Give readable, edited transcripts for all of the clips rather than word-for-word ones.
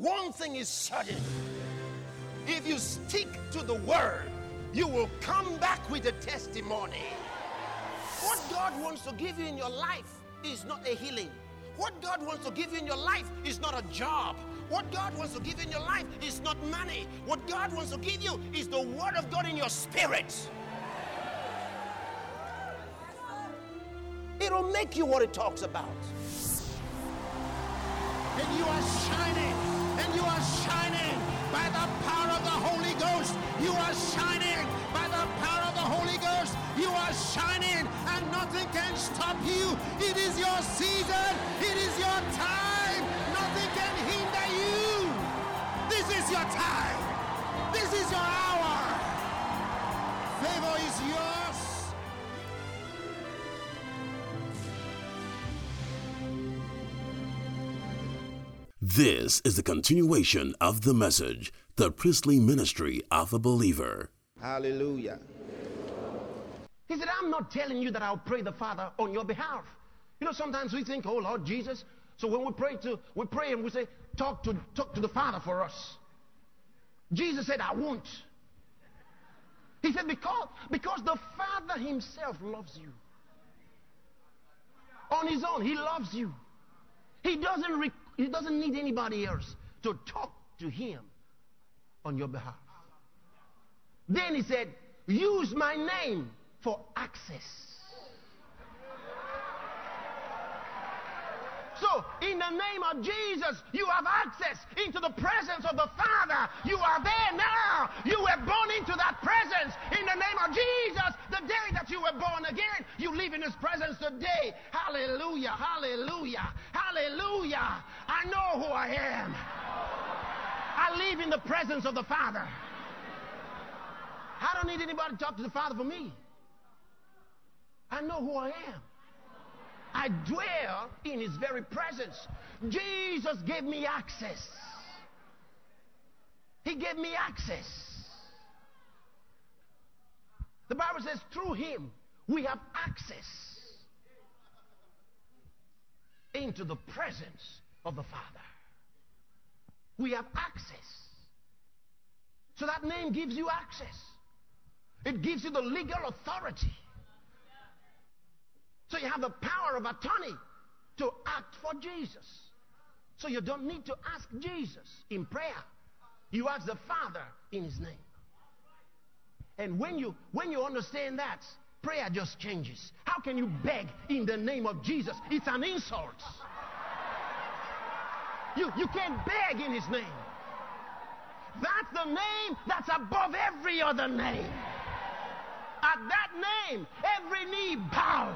One thing is certain. If you stick to the word, you will come back with a testimony. What God wants to give you in your life is not a healing. What God wants to give you in your life is not a job. What God wants to give you in your life is not money. What God wants to give you is the word of God in your spirit. It'll make you what it talks about. And you are shining. And you are shining by the power of the Holy Ghost. You are shining by the power of the Holy Ghost. You are shining and nothing can stop you. It is your season. It is your time. Nothing can hinder you. This is your time. This is your hour. Favor is yours. This is the continuation of the message, the priestly ministry of a believer. Hallelujah. He said, I'm not telling you that I'll pray the Father on your behalf. You know, sometimes we think, oh Lord Jesus. So when we pray and we say, talk to the Father for us. Jesus said, I won't. He said, because the Father himself loves you. On his own, he loves you. He doesn't need anybody else to talk to him on your behalf. Then he said, use my name for access. So, in the name of Jesus, you have access into the presence of the Father. You are there now. You were born into that presence. In the name of Jesus, the day that you were born again, you live in his presence today. Hallelujah, hallelujah, hallelujah. I know who I am. I live in the presence of the Father. I don't need anybody to talk to the Father for me. I know who I am. I dwell in his very presence. Jesus gave me access. He gave me access. The Bible says through him we have access into the presence of the Father. We have access. So that name gives you access. It gives you the legal authority. So you have the power of attorney to act for Jesus. So you don't need to ask Jesus in prayer. You ask the Father in his name. And when you understand that, prayer just changes. How can you beg in the name of Jesus? It's an insult. You can't beg in his name. That's the name that's above every other name. At that name, every knee bows.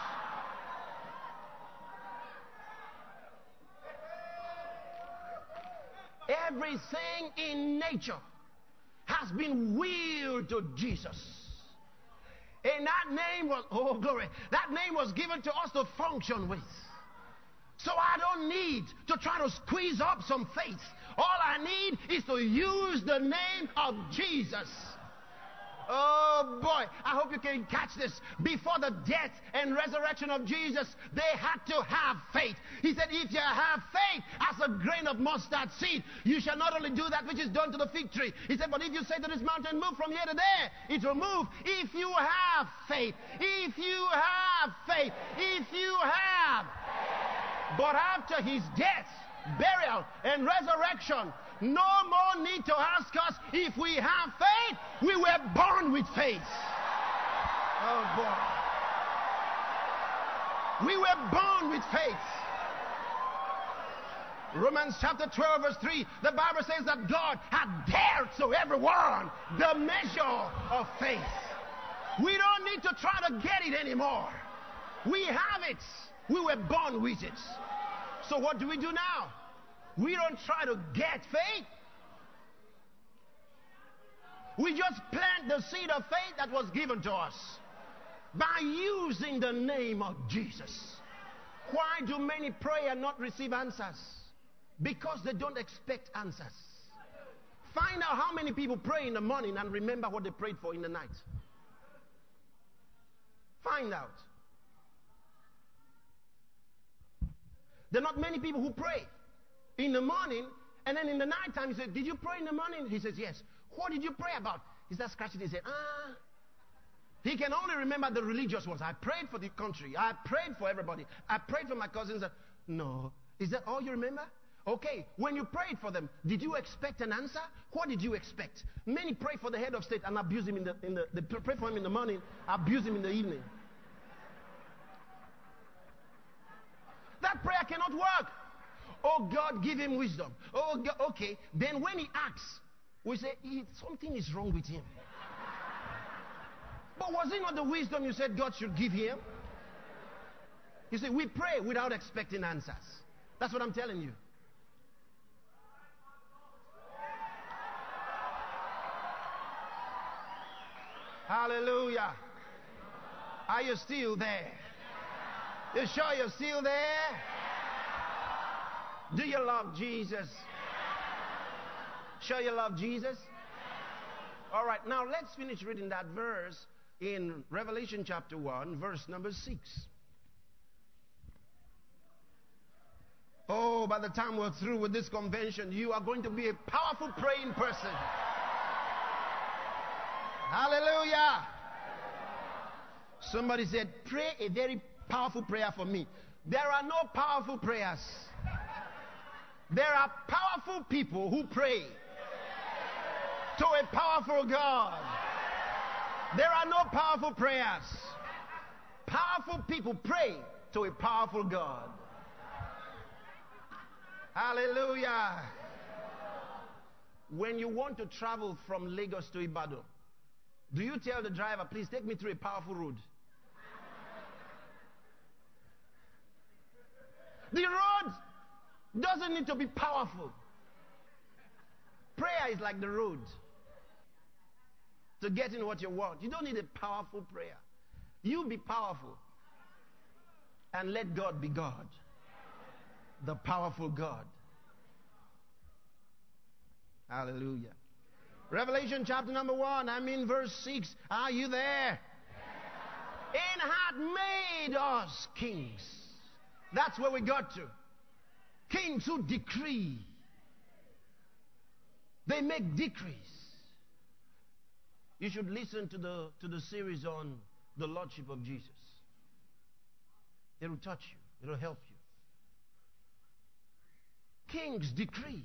Everything in nature has been willed to Jesus. And that name was, oh glory, that name was given to us to function with. So I don't need to try to squeeze up some faith. All I need is to use the name of Jesus. Oh boy, I hope you can catch this. Before the death and resurrection of Jesus, they had to have faith. He said, if you have faith as a grain of mustard seed, you shall not only do that which is done to the fig tree. He said, but if you say to this mountain, move from here to there, it will move. If you have faith, if you have faith, if you have. But after his death, burial, and resurrection, no more need to ask us if we have faith. We were born with faith. Oh boy. We were born with faith. Romans chapter 12 verse 3, the Bible says that God had dealt to everyone the measure of faith. We don't need to try to get it anymore. We have it. We were born with it. So what do we do now? We don't try to get faith. We just plant the seed of faith that was given to us by using the name of Jesus. Why do many pray and not receive answers? Because they don't expect answers. Find out how many people pray in the morning and remember what they prayed for in the night. Find out. There are not many people who pray in the morning And then in the nighttime, he said, did you pray in the morning? He says, yes. What did you pray about? He starts scratching his head. He can only remember the religious ones. I prayed for the country. I prayed for everybody. I prayed for my cousins. No. Is that all you remember? Okay. When you prayed for them, did you expect an answer? What did you expect? Many pray for the head of state and abuse him they pray for him in the morning, abuse him in the evening. That prayer cannot work. Oh God, give him wisdom. Oh God, okay. Then when he asks, we say, something is wrong with him. But was it not the wisdom you said God should give him? You see, we pray without expecting answers. That's what I'm telling you. Hallelujah. Are you still there? You sure you're still there? Do you love Jesus? Sure you love Jesus? All right, now let's finish reading that verse in Revelation chapter 1, verse number 6. Oh, by the time we're through with this convention, you are going to be a powerful praying person. Hallelujah. Somebody said, pray a very powerful prayer for me. There are no powerful prayers. There are powerful people who pray to a powerful God. There are no powerful prayers. Powerful people pray to a powerful God. Hallelujah. When you want to travel from Lagos to Ibadan, do you tell the driver, please take me through a powerful road? The road doesn't need to be powerful. Prayer is like the road to getting what you want. You don't need a powerful prayer. You be powerful and let God be God. The powerful God. Hallelujah. Revelation chapter number 1, I'm in verse 6. Are you there? And hath made us kings. That's where we got to. Kings who decree. They make decrees. You should listen to the series on the Lordship of Jesus. It will touch you. It will help you. Kings decree.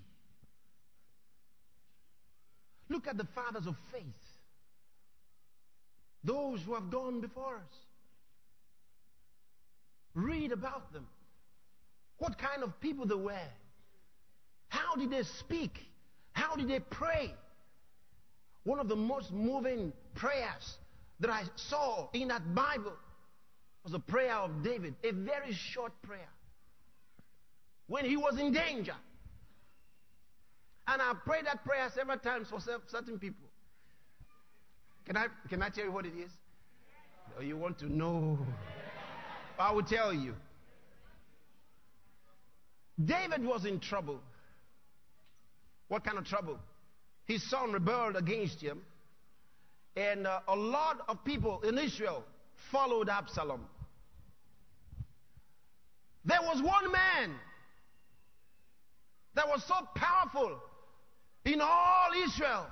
Look at the fathers of faith. Those who have gone before us. Read about them. What kind of people they were. How did they speak? How did they pray? One of the most moving prayers that I saw in that Bible was the prayer of David. A very short prayer. When he was in danger. And I prayed that prayer several times for certain people. Can I tell you what it is? Or you want to know? I will tell you. David was in trouble. What kind of trouble? His son rebelled against him. And a lot of people in Israel followed Absalom. There was one man that was so powerful in all Israel.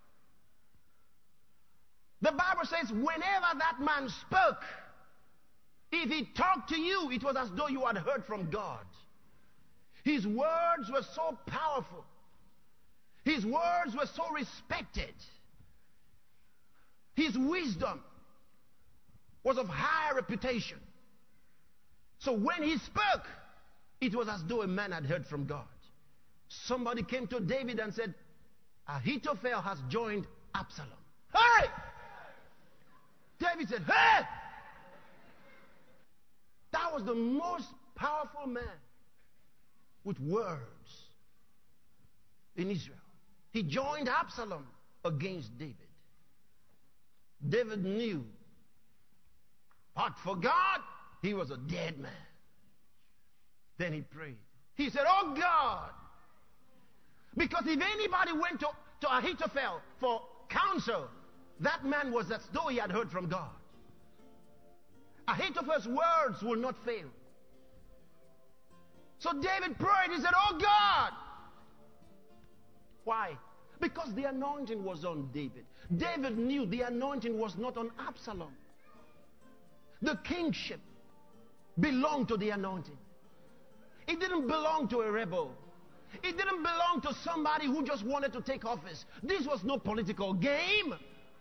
The Bible says whenever that man spoke, if he talked to you, it was as though you had heard from God. His words were so powerful. His words were so respected. His wisdom was of high reputation. So when he spoke, it was as though a man had heard from God. Somebody came to David and said, Ahithophel has joined Absalom. Hey! David said, hey! That was the most powerful man with words in Israel. He joined Absalom against David. David knew, but for God, he was a dead man. Then he prayed. He said, oh God, because if anybody went to Ahithophel for counsel, that man was as though he had heard from God. Ahithophel's words will not fail. So David prayed. He said, oh God, Why? Because the anointing was on David. David knew the anointing was not on Absalom. The kingship belonged to the anointing. It didn't belong to a rebel. It didn't belong to somebody who just wanted to take office. This was no political game.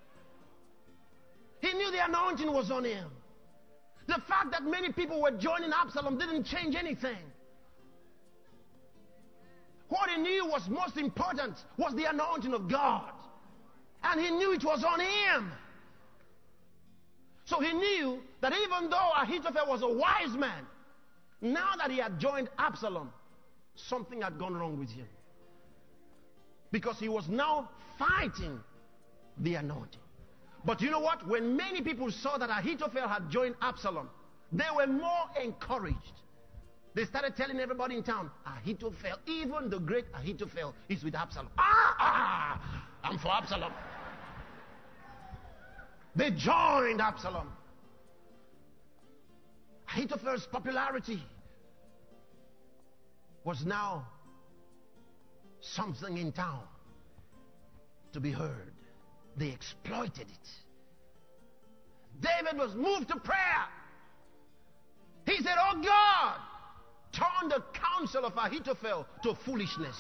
He knew the anointing was on him. The fact that many people were joining Absalom didn't change anything. What he knew was most important was the anointing of God. And he knew it was on him. So he knew that even though Ahithophel was a wise man, now that he had joined Absalom, something had gone wrong with him. Because he was now fighting the anointing. But you know what? When many people saw that Ahithophel had joined Absalom, they were more encouraged. They started telling everybody in town, Ahithophel, even the great Ahithophel is with Absalom. I'm for Absalom. They joined Absalom. Ahithophel's popularity was now something in town to be heard. They exploited it. David was moved to prayer. He said, oh God, turn the counsel of Ahithophel to foolishness.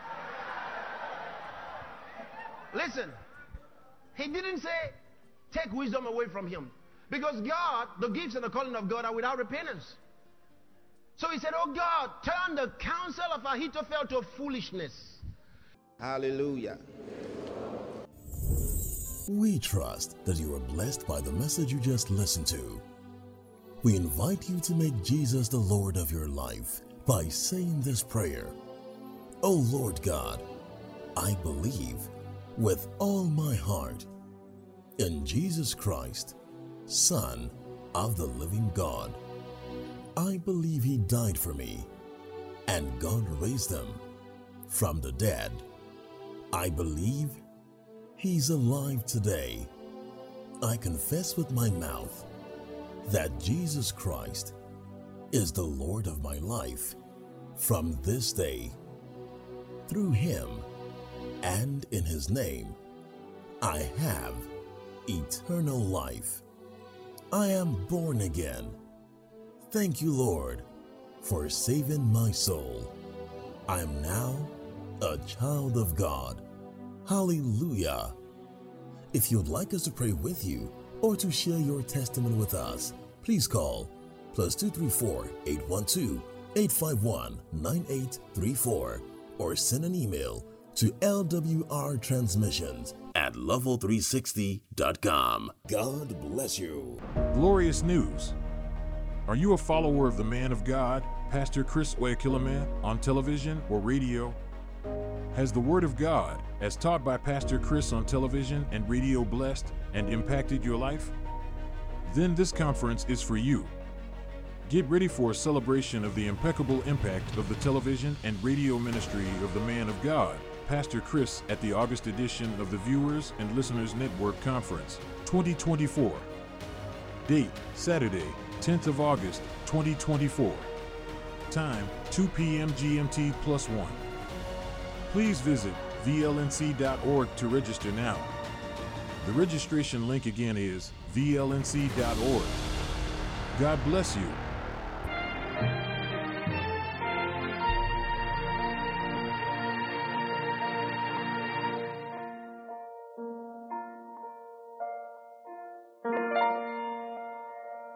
Listen, he didn't say, take wisdom away from him. Because God, the gifts and the calling of God are without repentance. So he said, oh God, turn the counsel of Ahithophel to foolishness. Hallelujah. We trust that you are blessed by the message you just listened to. We invite you to make Jesus the Lord of your life by saying this prayer. Oh Lord God, I believe with all my heart in Jesus Christ, Son of the living God. I believe he died for me and God raised him from the dead. I believe he's alive today. I confess with my mouth that Jesus Christ is the Lord of my life from this day. Through him and in his name, I have eternal life. I am born again. Thank you, Lord, for saving my soul. I am now a child of God. Hallelujah. If you'd like us to pray with you or to share your testimony with us, please call +234 812 851 9834 or send an email to lwrtransmissions@level360.com. God bless you. Glorious news. Are you a follower of the man of God, Pastor Chris Oyakhilome, on television or radio? Has the Word of God, as taught by Pastor Chris on television and radio, blessed and impacted your life? Then this conference is for you. Get ready for a celebration of the impeccable impact of the television and radio ministry of the man of God, Pastor Chris, at the August edition of the Viewers and Listeners Network Conference 2024. Date, Saturday, 10th of August, 2024. Time, 2 p.m. GMT +1. Please visit vlnc.org to register now. The registration link again is vlnc.org. God bless you.